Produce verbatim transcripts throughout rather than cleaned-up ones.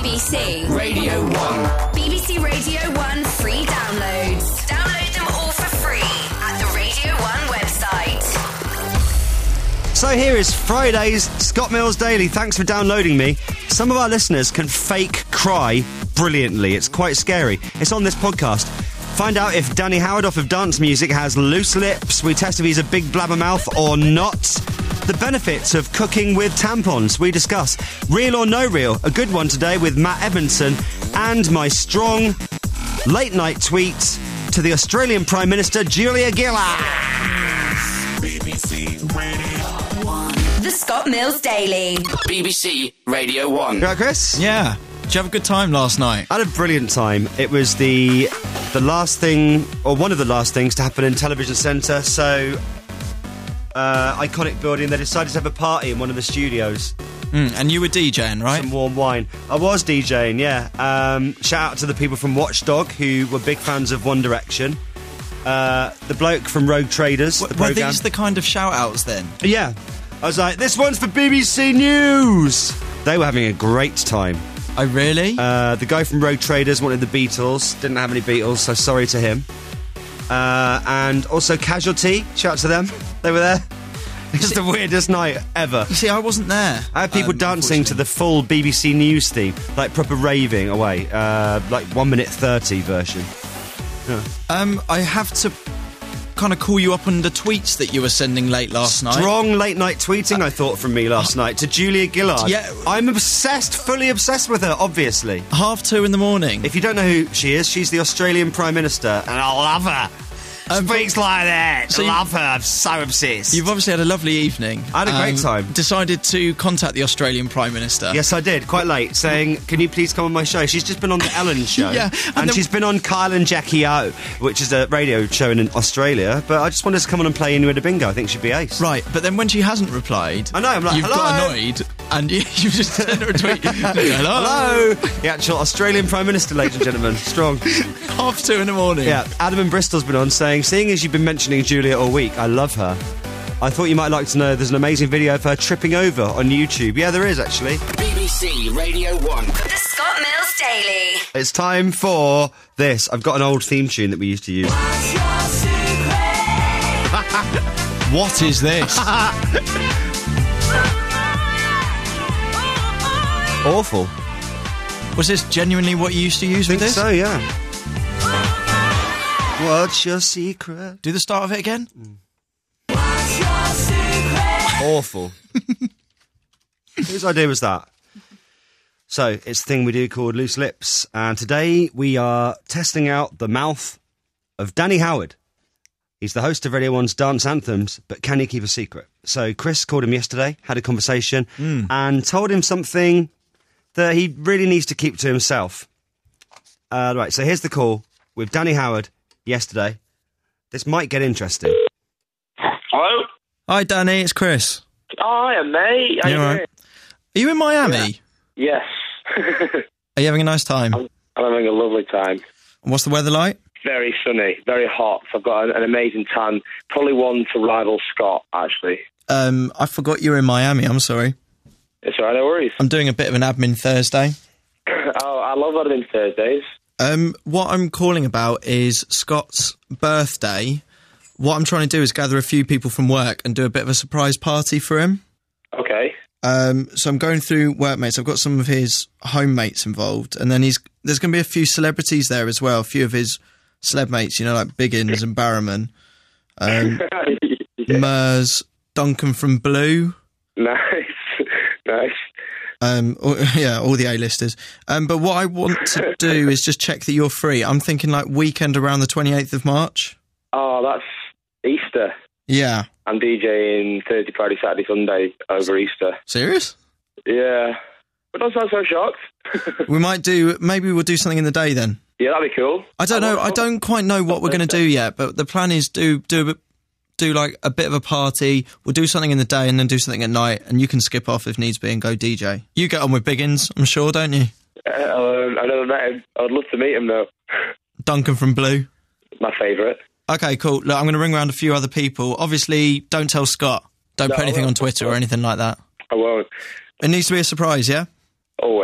B B C Radio one. B B C Radio one free downloads. Download them all for free at the Radio one website. So here is Friday's Scott Mills Daily. Thanks for downloading me. Some of our listeners can fake cry brilliantly. It's quite scary. It's on this podcast. Find out if Danny Howard off of Dance Music has loose lips. We test if he's a big blabbermouth or not. The benefits of cooking with tampons. We discuss real or no real. A good one today with Matt Evanson. And my strong late night tweet to the Australian Prime Minister Julia Gillard. B B C Radio one. The Scott Mills Daily. B B C Radio one. You right, Chris? Yeah. Did you have a good time last night? I had a brilliant time. It was the the last thing, or one of the last things to happen in Television Centre. So, uh, iconic building. They decided to have a party in one of the studios. Mm, and you were DJing, right? Some warm wine. I was DJing, yeah. Um, shout out to the people from Watchdog who were big fans of One Direction. Uh, the bloke from Rogue Traders. W- the were programme. these the kind of shout-outs then? Yeah. I was like, this one's for B B C News. They were having a great time. Oh, really? Uh, the guy from Rogue Traders wanted the Beatles. Didn't have any Beatles, so sorry to him. Uh, and also Casualty. Shout out to them. They were there. It's the weirdest night ever. You see, I wasn't there. I had people um, dancing to the full B B C News theme, like proper raving away, uh, like one minute thirty version. Yeah. Um, I have to kind of call you up on the tweets that you were sending late last night. Strong late night tweeting, I thought, from me last night to Julia Gillard. Yeah. I'm obsessed, fully obsessed with her, obviously. Half two in the morning. If you don't know who she is, she's the Australian Prime Minister, and I love her. Um, Speaks like that. so love her. I'm so obsessed. You've obviously had a lovely evening. I had a great time. Decided to contact the Australian Prime Minister. Yes, I did, quite late, saying, can you please come on my show? She's just been on the Ellen show. Yeah, And, and then- she's been on Kyle and Jackie O, which is a radio show in Australia, but I just wanted to come on and play Inuit a Bingo. I think she'd be ace. Right, but then when she hasn't replied... I know, I'm like, You've hello? got annoyed, and you, you just sent her a tweet. Hello? Hello! The actual Australian Prime Minister, ladies and gentlemen. Strong. Half two in the morning. Yeah, Adam in Bristol's been on saying, seeing as you've been mentioning Julia all week, I love her. I thought you might like to know there's an amazing video of her tripping over on YouTube. Yeah, there is, actually. B B C Radio one. The Scott Mills Daily. It's time for this. I've got an old theme tune that we used to use. What is this? Awful. Was this genuinely what you used to use I with think this? so, yeah. What's your secret? Do the start of it again? Awful. Whose idea was that? So, it's a thing we do called Loose Lips, and today we are testing out the mouth of Danny Howard. He's the host of Radio one's Dance Anthems, but can he keep a secret? So, Chris called him yesterday, had a conversation, Mm. and told him something that he really needs to keep to himself. Uh, right, so here's the call with Danny Howard yesterday. This might get interesting. Hello? Hi, Danny, it's Chris. Oh, hiya, mate. How You you all doing? right? Are you in Miami? Yes. Are you having a nice time? I'm having a lovely time. What's the weather like? Very sunny, very hot. I've got an, an amazing tan. Probably one to rival Scott, actually. Um, I forgot you were in Miami, I'm sorry. It's all right, no worries. I'm doing a bit of an admin Thursday. Oh, I love admin Thursdays. Um, what I'm calling about is Scott's birthday. What I'm trying to do is gather a few people from work and do a bit of a surprise party for him. Okay. Um, so I'm going through workmates. I've got some of his homemates involved, and then he's there's going to be a few celebrities there as well. A few of his celeb mates, you know, like Biggins and Barrowman, um, Yeah. Mers, Duncan from Blue. Nice. Nice. Um, or, yeah, all the A-listers. Um, but what I want to do is just check that you're free. I'm thinking like weekend around the twenty-eighth of March. Oh, that's Easter. Yeah. I'm DJing Thursday, Friday, Saturday, Sunday over Easter. Serious? Yeah. But don't sound so shocked. We might do, maybe we'll do something in the day then. Yeah, that'd be cool. I don't know, I don't quite know what we're going to do yet, but the plan is do, do, a bit- do like a bit of a party. We'll do something in the day and then do something at night, and you can skip off if needs be and go D J. You get on with Biggins, I'm sure, don't you? Uh, um, I never met him. I'd love to meet him, though. Duncan from Blue. My favourite. Okay, cool. Look, I'm going to ring around a few other people. Obviously, don't tell Scott. Don't No, put anything I on won't. Twitter or anything like that. I won't. It needs to be a surprise, yeah? Always.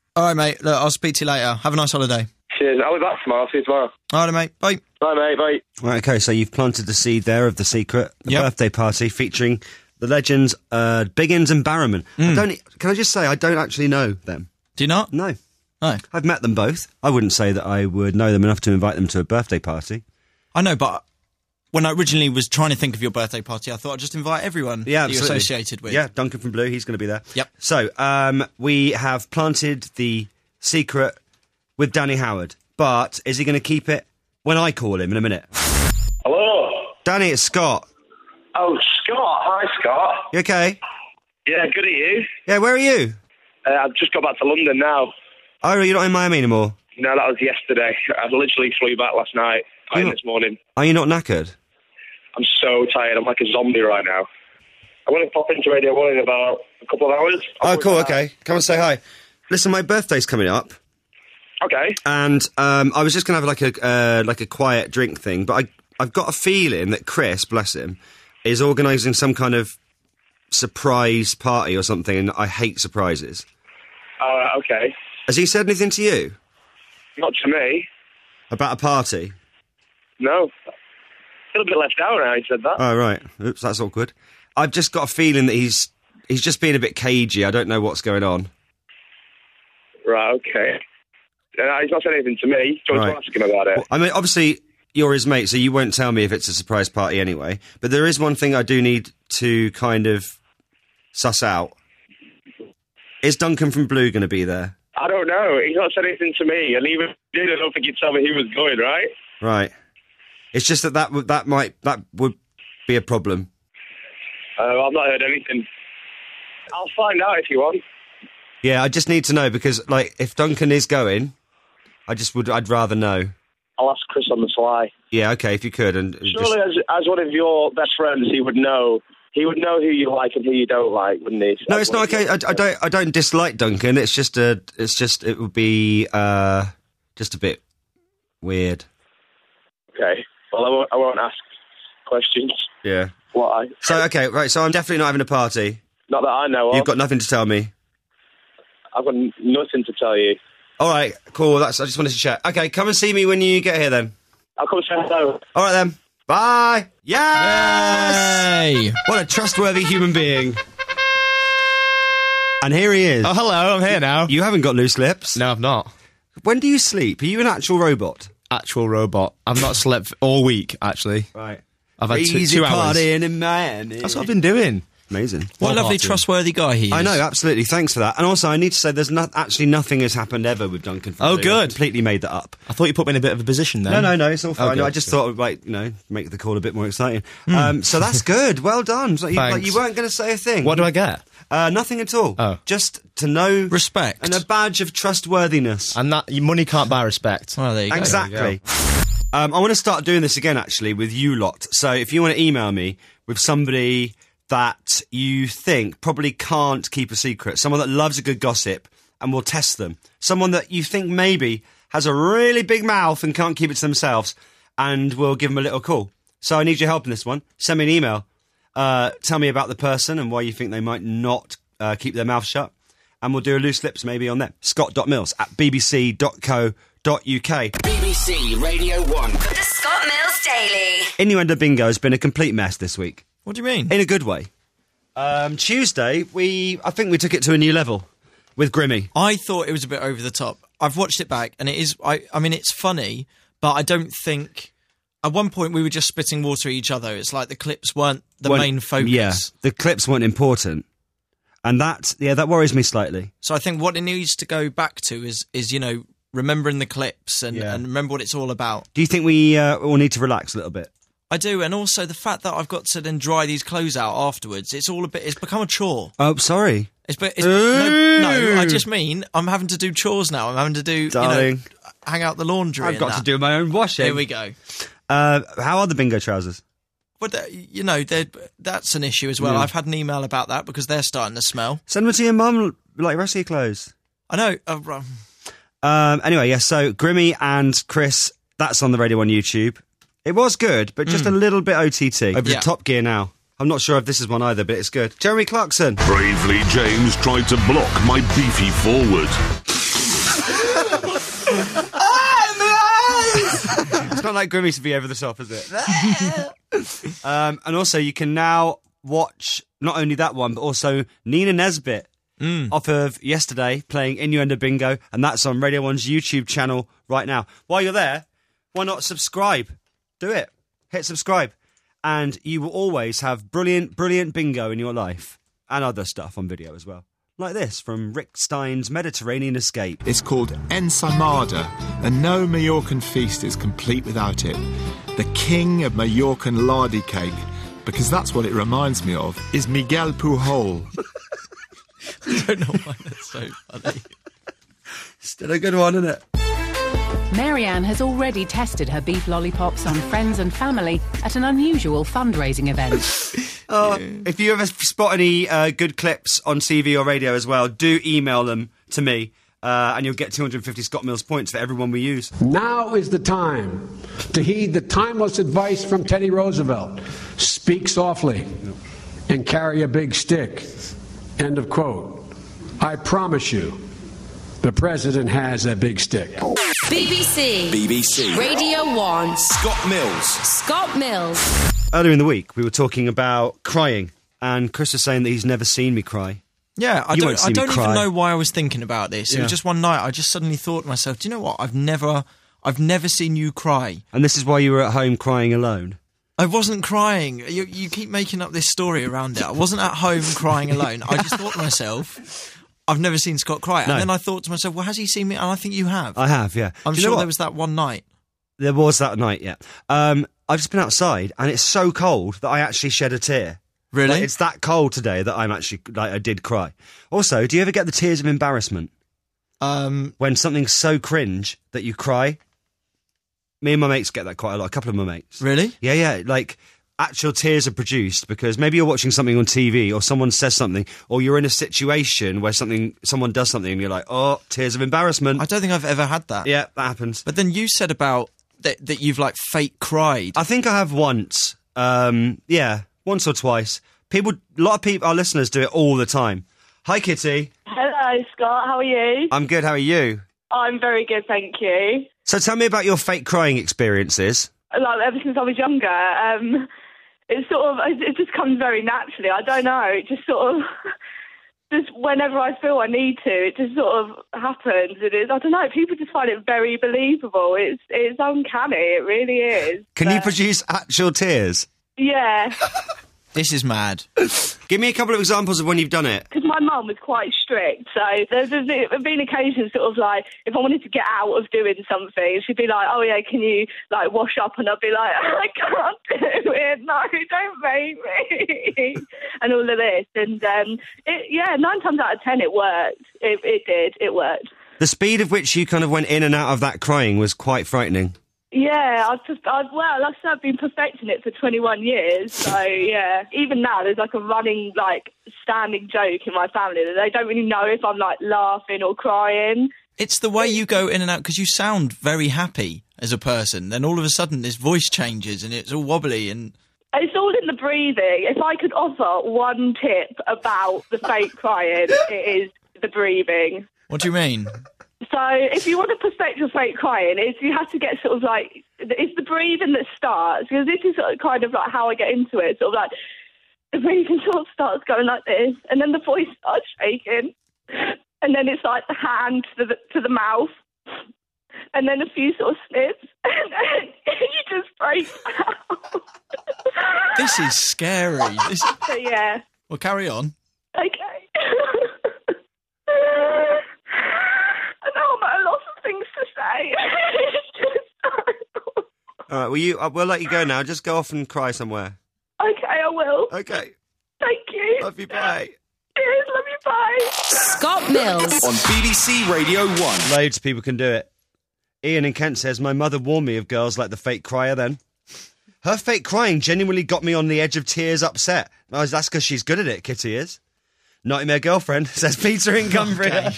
All right, mate. Look, I'll speak to you later. Have a nice holiday. Cheers. I'll be back tomorrow. I'll see you tomorrow. All right, mate. Bye. Bye, mate. Bye. Right, okay, so you've planted the seed there of the secret, the Yep. birthday party featuring the legends uh, Biggins and Barrowman. I don't. Can I just say I don't actually know them? Do you not? No, No. I've met them both. I wouldn't say that I would know them enough to invite them to a birthday party. I know, but when I originally was trying to think of your birthday party, I thought I'd just invite everyone Yeah, that you're absolutely. associated with. Yeah, Duncan from Blue, he's going to be there. Yep. So um, we have planted the secret with Danny Howard, but is he going to keep it when I call him in a minute? Hello. Danny, it's Scott. Oh, Scott. Hi, Scott. You okay? Yeah, good at you. Yeah, where are you? Uh, I've just got back to London now. Oh, you're not in Miami anymore. No, that was yesterday. I literally flew back last night and Yeah. this morning. Are you not knackered? I'm so tired. I'm like a zombie right now. I'm going to pop into Radio one in about a couple of hours. Oh, cool, okay. Come and say hi. Listen, my birthday's coming up, Okay. and um, I was just going to have like a uh, like a quiet drink thing, but I, I've got a feeling that Chris, bless him, is organising some kind of surprise party or something, and I hate surprises. Uh, okay. Has he said anything to you Not to me. about a party? No. A little bit left out now, he said that. Oh, right. Oops, that's awkward. I've just got a feeling that he's he's just being a bit cagey. I don't know what's going on. Right, okay. Uh, he's not said anything to me. Do you want Right. to ask him about it? Well, I mean, obviously, you're his mate, so you won't tell me if it's a surprise party anyway. But there is one thing I do need to kind of suss out. Is Duncan from Blue going to be there? I don't know. He's not said anything to me. And even if he did, I don't think he'd tell me he was going, right? Right. It's just that that, would, that might that would be a problem. Uh, I've not heard anything. I'll find out if you want. Yeah, I just need to know because, like, if Duncan is going, I just would. I'd rather know. I'll ask Chris on the fly. Yeah, okay, if you could, and and Surely, just, as as one of your best friends, he would know. He would know who you like and who you don't like, wouldn't he? no, it's not okay. I, I don't. I don't dislike Duncan. It's just a. It's just. It would be uh, just a bit weird. Okay. Well, I won't, I won't ask questions. Yeah. Why? So okay, right. So I'm definitely not having a party. Not that I know of. You've got nothing to tell me. I've got n- nothing to tell you. All right, cool. That's. I just wanted to chat. Okay, come and see me when you get here then. I'll come say hello. All right then. Bye. Yes. Hey! What a trustworthy human being. And here he is. Oh, hello, I'm here now. You haven't got loose lips. No, I've not. When do you sleep? Are you an actual robot? Actual robot. I've not slept all week, actually. Right. I've had two, Easy two hours. partying in Miami. That's what I've been doing. Amazing. What a Well, lovely, party. trustworthy guy he is. I know, absolutely. Thanks for that. And also, I need to say, there's not actually nothing has happened ever with Duncan. from Oh, Blue. good. I completely made that up. I thought you put me in a bit of a position then. No, no, no, it's all fine. Okay, I just good. thought, it would, like, you know, make the call a bit more exciting. Um, so that's good. Well done. So you, like, Thanks. you weren't going to say a thing. What do I get? Uh, nothing at all. Oh. Just to know Respect. and a badge of trustworthiness. And that your money can't buy respect. Well, there you go. Exactly. Um, I want to start doing this again, actually, with you lot. So if you want to email me with somebody that you think probably can't keep a secret, someone that loves a good gossip and will test them, someone that you think maybe has a really big mouth and can't keep it to themselves, and we'll give them a little call. So I need your help in this one. Send me an email. Uh, tell me about the person and why you think they might not uh, keep their mouth shut, and we'll do a loose lips maybe on them. Scott.mills at bbc dot co dot uk. B B C Radio one. The Scott Mills Daily. Innuendo Bingo has been a complete mess this week. What do you mean? In a good way. Um, Tuesday, we I think we took it to a new level with Grimmy. I thought it was a bit over the top. I've watched it back, and it is. I, I mean, it's funny, but I don't think. At one point, we were just spitting water at each other. It's like the clips weren't the When- main focus. Yeah, the clips weren't important. And that, yeah, that worries me slightly. So I think what it needs to go back to is, is you know, remembering the clips and, Yeah. and remember what it's all about. Do you think we uh, all need to relax a little bit? I do, and also the fact that I've got to then dry these clothes out afterwards. It's all a bit. It's become a chore. Oh, sorry. It's, be- it's no, no. I just mean I'm having to do chores now. I'm having to do, Darling. you know, hang out the laundry. I've and got that. to do my own washing. Here we go. Uh, how are the bingo trousers? But uh, you know, they're- that's an issue as well. Yeah. I've had an email about that because they're starting to smell. Send them to your mum, like rest of your clothes. I know. Uh, um, Um, anyway, yes, so Grimmy and Chris, that's on the Radio one YouTube. It was good, but just a little bit O T T. Over Yeah. to Top Gear now. I'm not sure if this is one either, but it's good. Jeremy Clarkson. Bravely, James tried to block my beefy forward. It's not like Grimmy to be over the top, is it? um, and also, you can now watch not only that one, but also Nina Nesbitt mm. off of yesterday playing Innuendo Bingo, and that's on Radio one's YouTube channel right now. While you're there, why not subscribe? Do it. Hit subscribe. And you will always have brilliant, brilliant bingo in your life. And other stuff on video as well. Like this from Rick Stein's Mediterranean Escape. It's called Ensaimada, and no Mallorcan feast is complete without it. The king of Mallorcan lardy cake, because that's what it reminds me of, is Miguel Pujol. I don't know why that's so funny. Still a good one, isn't it? Marianne has already tested her beef lollipops on friends and family at an unusual fundraising event. uh, if you ever spot any uh, good clips on T V or radio as well, do email them to me, uh, and you'll get two hundred fifty Scott Mills points for everyone we use. Now is the time to heed the timeless advice from Teddy Roosevelt. Speak softly and carry a big stick. End of quote. I promise you, the president has a big stick. B B C. B B C. Radio one. Scott Mills. Scott Mills. Earlier in the week, we were talking about crying, and Chris was saying that he's never seen me cry. Yeah, I You don't, won't see I me don't even cry. know why I was thinking about this. It Yeah. was just one night I just suddenly thought to myself, do you know what? I've never, I've never seen you cry. And this is why you were at home crying alone. I wasn't crying. You, you keep making up this story around it. I wasn't at home crying alone. I just thought to myself, I've never seen Scott cry. No. And then I thought to myself, well, has he seen me? And I think you have. I have, yeah. I'm Do you know sure what? there was that one night. There was that night, yeah. Um, I've just been outside, and it's so cold that I actually shed a tear. Really? Like, it's that cold today that I'm actually, like, I did cry. Also, do you ever get the tears of embarrassment? Um, When something's so cringe that you cry? Me and my mates get that quite a lot, a couple of my mates. really? Yeah, yeah, like, actual tears are produced because maybe you're watching something on T V or someone says something, or you're in a situation where something, someone does something and you're like, oh, tears of embarrassment. I don't think I've ever had that. Yeah, that happens. But then you said about that, that you've like fake cried. I think I have once. Um, yeah, once or twice. People, a lot of people, our listeners do it all the time. Hi, Kitty. Hello, Scott. How are you? I'm good. How are you? I'm very good, thank you. So tell me about your fake crying experiences. Like, ever since I was younger, um, it sort of, it just comes very naturally. I don't know. It just sort of, just whenever I feel I need to, it just sort of happens. It is, I don't know, people just find it very believable. It's it's uncanny. It really is. Can you But, produce actual tears? yeah. This is mad. Give me a couple of examples of when you've done it. Because my mum was quite strict, so there's, there's been occasions sort of like, if I wanted to get out of doing something, she'd be like, oh yeah, can you like wash up? And I'd be like, I can't do it, no, don't make me. And all of this. And um, it, yeah, nine times out of ten it worked. It, it did, it worked. The speed of which you kind of went in and out of that crying was quite frightening. Yeah, I've just, I've, well, like I said, I've been perfecting it for twenty-one years, so yeah. Even now, there's like a running, like, standing joke in my family that they don't really know if I'm, like, laughing or crying. It's the way you go in and out, because you sound very happy as a person. Then all of a sudden, this voice changes and it's all wobbly and... It's all in the breathing. If I could offer one tip about the fake crying, it is the breathing. What do you mean? So if you want to perfect your fake crying, it's, you have to get sort of like, it's the breathing that starts, because this is sort of kind of like how I get into it, sort of like, the breathing sort of starts going like this, and then the voice starts shaking, and then it's like the hand to the, to the mouth, and then a few sort of snips, and then you just break out. This is scary. This... So yeah. Well, carry on. Okay. I know I'm at a loss of things to say. It's just so... All right, well, you, uh, we'll let you go now. Just go off and cry somewhere. Okay, I will. Okay. Thank you. Love you, bye. Cheers, love you, bye. Scott Mills. On B B C Radio one. Loads of people can do it. Ian in Kent says, my mother warned me of girls like the fake crier then. Her fake crying genuinely got me on the edge of tears upset. Oh, that's because she's good at it, Kitty is. Nightmare girlfriend, says Peter in Cumbria.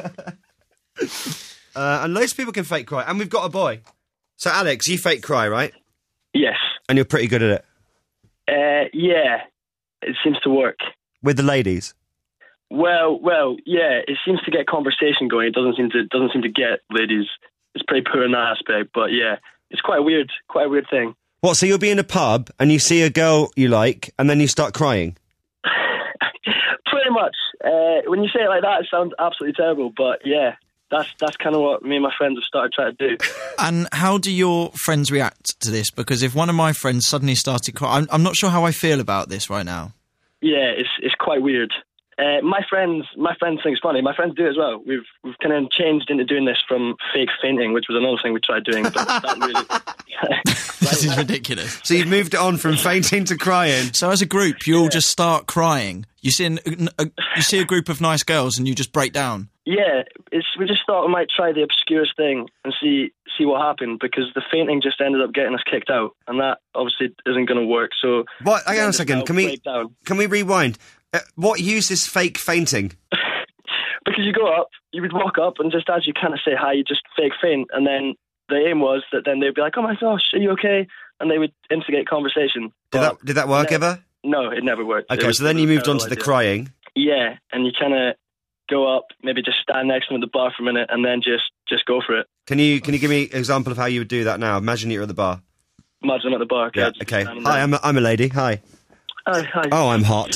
uh, and loads of people can fake cry. And we've got a boy. So, Alex, you fake cry, right? Yes. And you're pretty good at it? Uh, yeah. It seems to work. With the ladies? Well, well, yeah. It seems to get conversation going. It doesn't seem to doesn't seem to get ladies. It's pretty poor in that aspect. But yeah, it's quite a weird, quite a weird thing. What? So you'll be in a pub and you see a girl you like, and then you start crying? Pretty much. Uh, when you say it like that, it sounds absolutely terrible. But yeah, that's that's kind of what me and my friends have started trying to do. And how do your friends react to this? Because if one of my friends suddenly started crying, I'm, I'm not sure how I feel about this right now. Yeah, it's it's quite weird. Uh, my friends, my friends think it's funny. My friends do it as well. We've we've kind of changed into doing this from fake fainting, which was another thing we tried doing. But that really, this is ridiculous. So you've moved it on from fainting to crying. So as a group, you all just start crying. You see, an, a, you see a group of nice girls, and you just break down. Yeah, it's, we just thought we might try the obscurest thing and see see what happened, because the fainting just ended up getting us kicked out, and that obviously isn't going to work. So, what? Hang on a second. Can we down. can we rewind? Uh, what use is fake fainting? Because you go up, you would walk up, and just as you kind of say hi, you just fake faint, and then the aim was that then they'd be like, "Oh my gosh, are you okay?" And they would instigate conversation. Did but that did that work never, ever? No, it never worked. Okay, was, so then you moved on to the idea. crying. Yeah, and you kind of go up, maybe just stand next to them at the bar for a minute, and then just, just go for it. Can you can you give me an example of how you would do that now? Imagine you're at the bar. Imagine I'm at the bar. Okay. Yeah. Okay. Hi, I'm a, I'm a lady. Hi. Hi. Hi. Oh, I'm hot.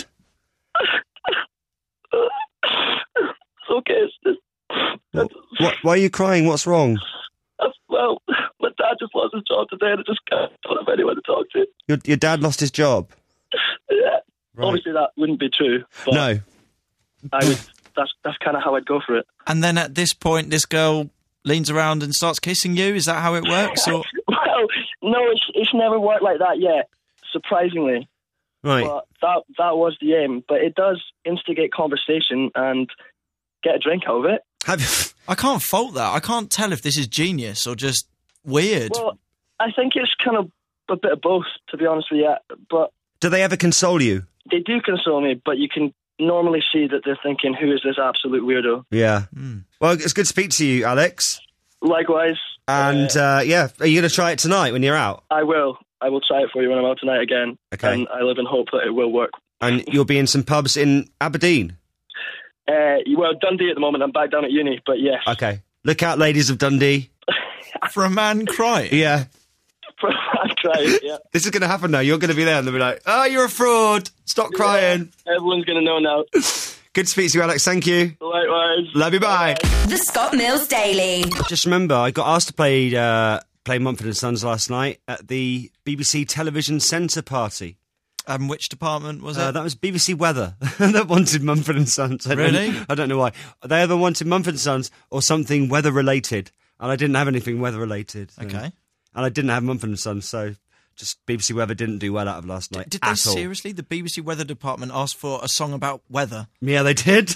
It's okay. It's just, what, what, why are you crying? What's wrong? Uh, well, my dad just lost his job today, and I just can't have anyone to talk to. Your your dad lost his job. Yeah. Right. Obviously, that wouldn't be true. But No. I would. That's that's kind of how I'd go for it. And then at this point, this girl leans around and starts kissing you. Is that how it works? Or? Well, no, it's it's never worked like that yet. Surprisingly. Right. But that that was the aim. But it does instigate conversation and get a drink out of it. Have I can't fault that. I can't tell if this is genius or just weird. Well, I think it's kind of a bit of both, to be honest with you. But do they ever console you? They do console me, but you can normally see that they're thinking, "Who is this absolute weirdo?" Yeah. Mm. Well, it's good to speak to you, Alex. Likewise. And uh, uh, yeah, are you going to try it tonight when you're out? I will. I will try it for you when I'm out tonight again. Okay. And I live in hope that it will work. And you'll be in some pubs in Aberdeen? Uh, well, Dundee at the moment. I'm back down at uni, but yes. Okay. Look out, ladies of Dundee. For a man crying? Yeah. For a man crying, yeah. This is going to happen now. You're going to be there and they'll be like, "Oh, you're a fraud. Stop crying." Yeah, everyone's going to know now. Good to speak to you, Alex. Thank you. Likewise. Love you, bye. The Scott Mills Daily. Just remember, I got asked to play uh, play Mumford and Sons last night at the B B C Television Centre party. Um, which department was uh, it? That was B B C Weather that wanted Mumford and Sons. I Really? Don't, I don't know why. They either wanted Mumford and Sons or something weather related, and I didn't have anything weather related. So. Okay. And I didn't have Mumford and Sons, so just B B C Weather didn't do well out of last night. Did they at all. seriously? The B B C Weather Department asked for a song about weather? Yeah, they did.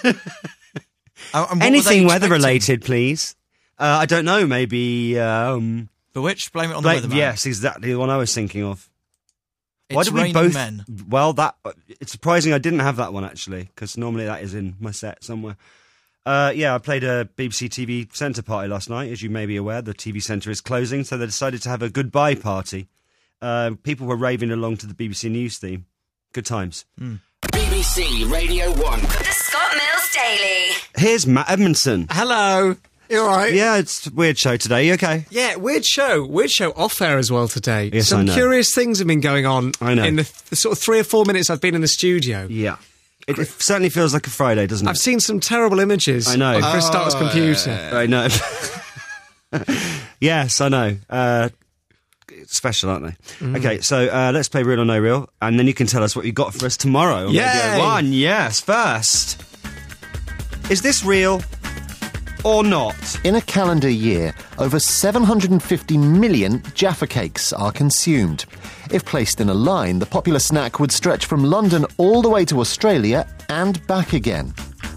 uh, and Anything weather related, please. Uh, I don't know. Maybe um, Bewitched. Blame it on Blame, the weatherman. Yes, exactly the one I was thinking of. It's Why did we Raining both? Men. Well, that it's surprising I didn't have that one actually, because normally that is in my set somewhere. Uh, yeah, I played a B B C T V Centre party last night. As you may be aware, the T V Centre is closing, so they decided to have a goodbye party. Uh, people were raving along to the B B C News theme. Good times. Mm. B B C Radio one. The Scott Mills Daily. Here's Matt Edmondson. Hello. You all right? Yeah, it's a weird show today. You okay? Yeah, weird show. Weird show off air as well today. Yes, Some I know. curious things have been going on I know. in the, th- the sort of three or four minutes I've been in the studio. Yeah. It, it certainly feels like a Friday, doesn't it? I've seen some terrible images I know. on Chris Oh, Stark's computer. I know. Yes, I know. Uh, it's special, aren't they? Mm. Okay, so uh, let's play Real or No Real, and then you can tell us what you got for us tomorrow on Yay! Radio one. Yes, first. Is this real or not? In a calendar year, over seven hundred fifty million Jaffa cakes are consumed. If placed in a line, the popular snack would stretch from London all the way to Australia and back again.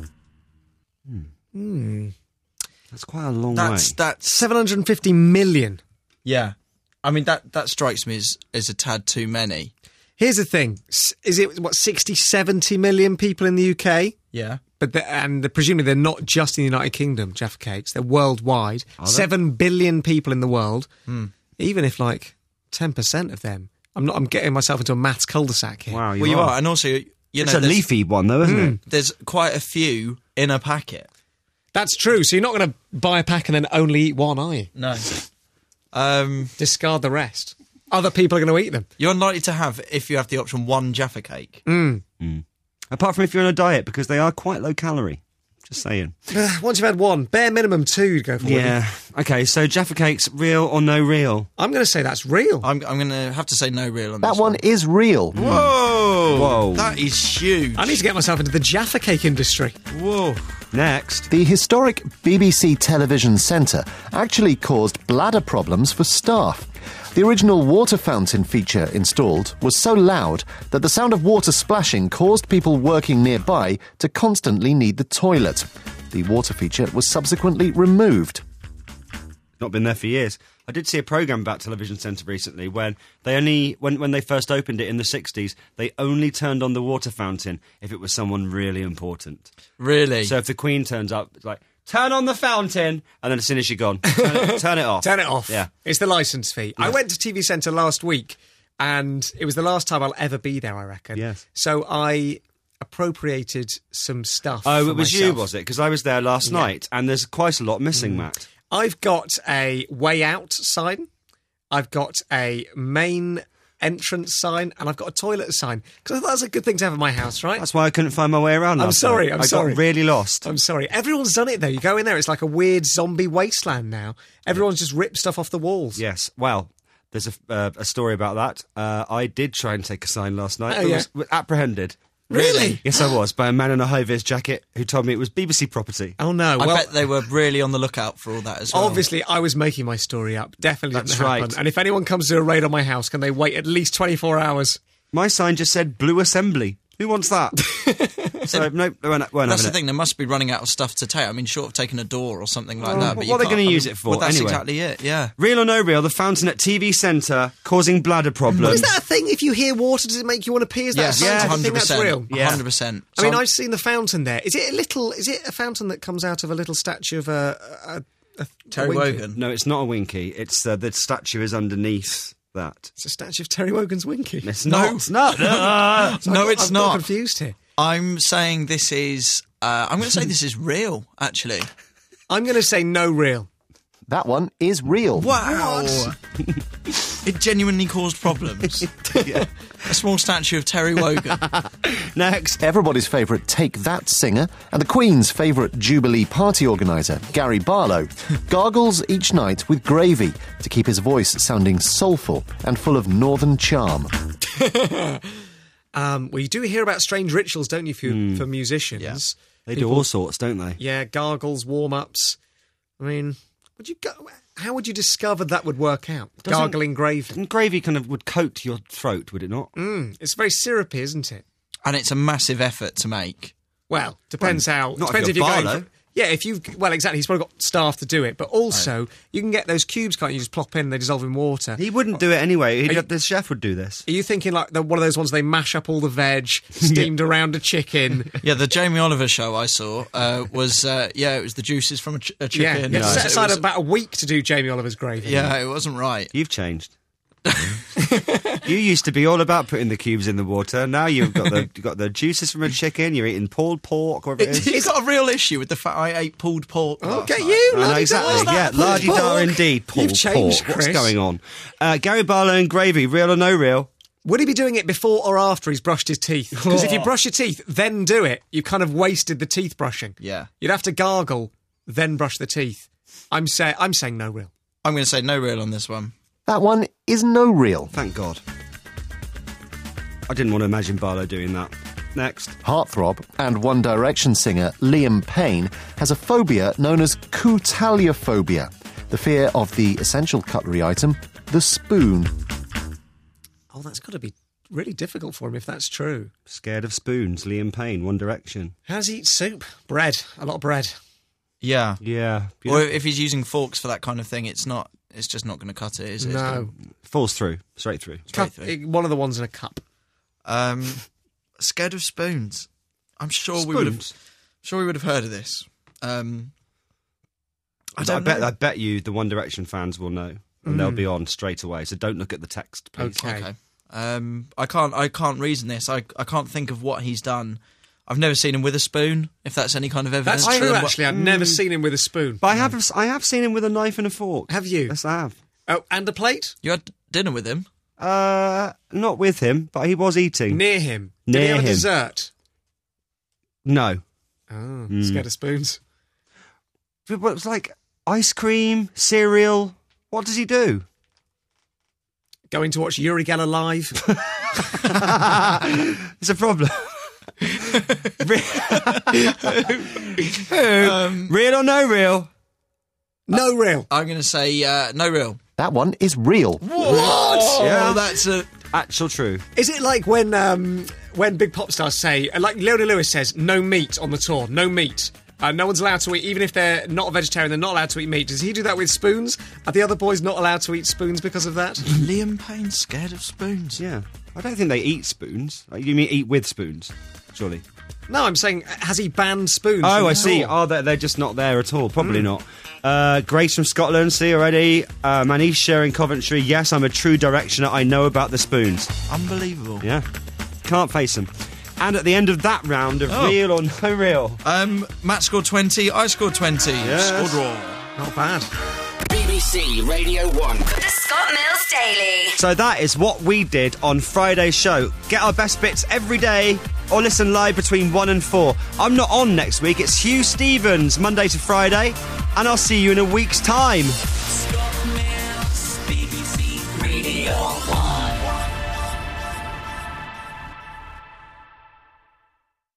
Hmm. That's quite a long That's way. that's seven hundred fifty million. Yeah, I mean that that strikes me as, as a tad too many. Here's the thing. S- Is it, what, sixty, seventy million people in the U K? Yeah. But the, and the, presumably they're not just in the United Kingdom, Jaffa cakes. They're worldwide. Are they? Seven billion people in the world. Hmm. Even if like ten percent of them. I'm not. I'm getting myself into a maths cul-de-sac here. Wow, you well, you are. are, and also you know, It's a there's- leafy one, though, isn't it? There's quite a few in a packet. That's true. So you're not going to buy a pack and then only eat one, are you? No. Um, Discard the rest. Other people are going to eat them. You're unlikely to have, if you have the option, one Jaffa cake. Mm. Mm. Apart from if you're on a diet, because they are quite low calorie. Just saying. Once you've had one, bare minimum two to go for. Yeah. Okay, so Jaffa cakes, real or no real? I'm going to say that's real. I'm, I'm going to have to say no real on That this one is real. Whoa! Whoa. That is huge. I need to get myself into the Jaffa cake industry. Whoa. Next. The historic B B C Television Centre actually caused bladder problems for staff. The original water fountain feature installed was so loud that the sound of water splashing caused people working nearby to constantly need the toilet. The water feature was subsequently removed. Not been there for years. I did see a programme about Television Centre recently when they only, when, when they first opened it in the sixties, they only turned on the water fountain if it was someone really important. Really? So if the Queen turns up, it's like, turn on the fountain, and then as soon as you're gone, turn it, turn it off. Turn it off. Yeah. It's the licence fee. I went to T V Centre last week, and it was the last time I'll ever be there, I reckon. Yes. So I appropriated some stuff. Oh, for it was myself. you, was it? Because I was there last Yeah. night, and there's quite a lot missing, Matt. I've got a way out sign. I've got a main entrance sign, and I've got a toilet sign. Because I thought that's a good thing to have in my house, right? That's why I couldn't find my way around I'm last sorry, night. I'm I sorry. got really lost. I'm sorry. Everyone's done it, though. You go in there, it's like a weird zombie wasteland now. Everyone's just ripped stuff off the walls. Yes, well, there's a, uh, a story about that. Uh, I did try and take a sign last night. Oh, but yeah? was apprehended. Really? Yes, I was, by a man in a high-vis jacket who told me it was B B C property. Oh, no. I well, bet they were really on the lookout for all that as well. obviously, I was making my story up. Definitely That's didn't happen. right. And if anyone comes to a raid on my house, can they wait at least twenty-four hours? My sign just said Blue Assembly. Who wants that? So, no, they weren't, weren't That's the having thing, they must be running out of stuff to take. I mean, short of taking a door or something like Oh, that. but But what are you they can't- gonna I use mean, it for Well, that's anyway? exactly it, yeah. it. Real or no real, the fountain at T V Centre causing bladder problems. Is that a thing? If you hear water, does it make you want to pee? Is that Yes, a yeah, scientific thing? That's real? Yeah. one hundred percent. I mean, So- I've seen the fountain there. Is it a little? Is it a fountain that comes out of a little statue of a, a, a Terry a Winky? Wogan. No, it's not a Winky. It's uh, the statue is underneath that. It's a statue of Terry Wogan's Winky. It's No. not. It's not. Ah. So No, I've got- it's I've not. got confused here. I'm saying this is... Uh, I'm going to say this is real, actually. I'm going to say no real. That one is real. Wow. It genuinely caused problems. Yeah. A small statue of Terry Wogan. Next. Everybody's favourite Take That singer and the Queen's favourite Jubilee party organiser, Gary Barlow, gargles each night with gravy to keep his voice sounding soulful and full of northern charm. Um, well, you do hear about strange rituals, don't you, for, for musicians? Yeah. They People- do all sorts, don't they? Yeah, gargles, warm-ups. I mean, would you go, how would you discover that would work out? Doesn't- Gargling gravy. And gravy kind of would coat your throat, would it not? Mm, it's very syrupy, isn't it? And it's a massive effort to make. Well, depends how. not if Depends if you're you're going. Barlow. For, yeah, if you've well, exactly. He's probably got staff to do it, but also you can get those cubes, can't you? Just plop in, they dissolve in water. He wouldn't do it anyway. He'd, Are you- the chef would do this. Are you thinking like the, one of those ones they mash up all the veg, steamed around a chicken? Yeah, the Jamie Oliver show I saw uh, was, uh, yeah, it was the juices from a, ch- a Yeah, chicken. you have to So set it aside was- about a week to do Jamie Oliver's gravy. Yeah, it wasn't right. You've changed. You used to be all about putting the cubes in the water. Now you've got the you've got the juices from a chicken. You're eating pulled pork, whatever it is. He's got a real issue with the fact I ate pulled pork. Oh, last get night. you! I know, Lardy exactly. da. Yeah, Pulled lardy da pork. indeed. Pulled You've changed, pork. What's Chris. going on? Uh, Gary Barlow and gravy, real or no real? Would he be doing it before or after he's brushed his teeth? Because if you brush your teeth, then do it, you kind of wasted the teeth brushing. Yeah. You'd have to gargle, then brush the teeth. I'm say I'm saying no real. I'm going to say no real on this one. That one is no real. Thank God. I didn't want to imagine Barlow doing that. Next. Heartthrob and One Direction singer Liam Payne has a phobia known as coutaliophobia, the fear of the essential cutlery item, the spoon. Oh, that's got to be really difficult for him if that's true. Scared of spoons, Liam Payne, One Direction. How does he eat soup? Bread. A lot of bread. Yeah. Yeah. Or if he's using forks for that kind of thing, it's not. It's just not going to cut it, is it? It's No. gonna- Falls through, straight through. Cup, through. one of the ones in a cup. Um, scared of spoons. I'm sure we would have. Spoons? Sure, we would have heard of this. Um, I I, don't bet. know. I bet you the One Direction fans will know, and they'll be on straight away. So don't look at the text, please. Okay. Okay. Um, I can't. I can't reason this. I. I can't think of what he's done. I've never seen him with a spoon. If that's any kind of evidence. That's true. Then Actually, what- I've never seen him with a spoon. But I have, I have seen him with a knife and a fork. Have you? Yes, I have. Oh, and a plate? You had dinner with him? Uh, not with him, but he was eating. Near him. Did Near he have him. a dessert? No. Oh, Mm. scared of spoons. But what, it's like ice cream, cereal. What does he do? Going to watch Uri Geller live? It's a problem. Um, Real or no real? No real. I'm going to say uh, no real. That one is real. What? Yeah. Oh, that's a... Actual true. Is it like when um, when big pop stars say, like Leona Lewis says, no meat on the tour, no meat? Uh, no one's allowed to eat, even if they're not a vegetarian, they're not allowed to eat meat. Does he do that with spoons? Are the other boys not allowed to eat spoons because of that? Liam Payne's scared of spoons. Yeah. I don't think they eat spoons. Like, you mean eat with spoons, surely? No, I'm saying, has he banned spoons? from Oh, the I see. tour? Oh, they're, they're just not there at all. Probably not. Uh, Grace from Scotland, see already. Uh, Manisha in Coventry. Yes, I'm a true directioner. I know about the spoons. Unbelievable. Yeah. Can't face them. And at the end of that round of Oh. real or no real. Um, Matt scored twenty, I scored twenty. Yes. Scored all. Not bad. B B C Radio one. The Scott Mills Daily. So that is what we did on Friday's show. Get our best bits every day or listen live between one and four. I'm not on next week. It's Hugh Stevens, Monday to Friday. And I'll see you in a week's time. Scott Mills, B B C Radio one.